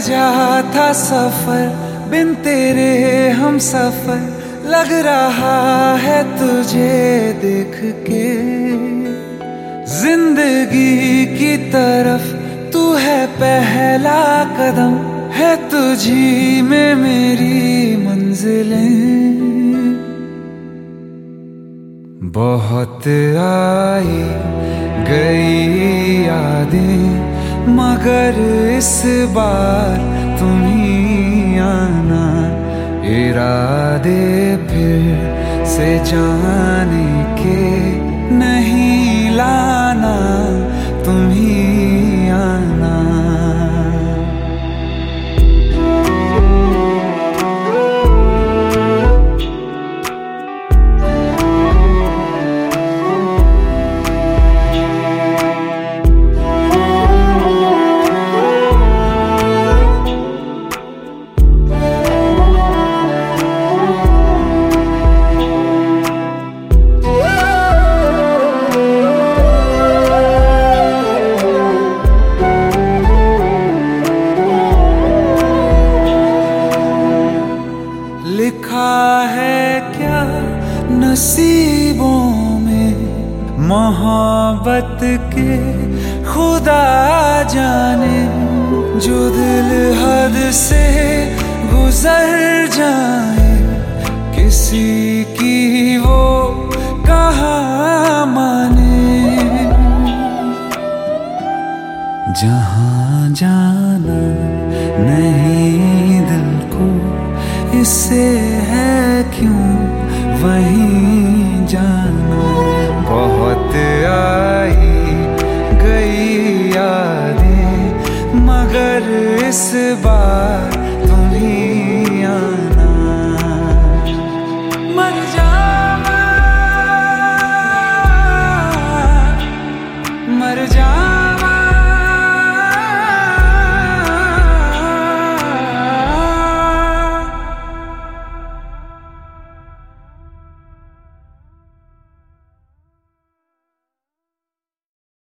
सजा था सफर बिन तेरे हम सफर, लग रहा है तुझे देख के। जिंदगी की तरफ तू है पहला कदम, है तुझी में मेरी मंजिलें। बहुत आई गई यादें, मगर इस बार तुम ही आना। इरादे फिर से जाने के नहीं लाना, तुम ही आना। लिखा है क्या नसीबों में मोहब्बत के खुदा जाने, जो दिल हद से गुजर जाए किसी की वो कहाँ माने। जहाँ जाना नहीं दिल को, इससे है क्यों वहीं जाना। बहुत आई गई यादें, मगर इस बार तुम ही आना।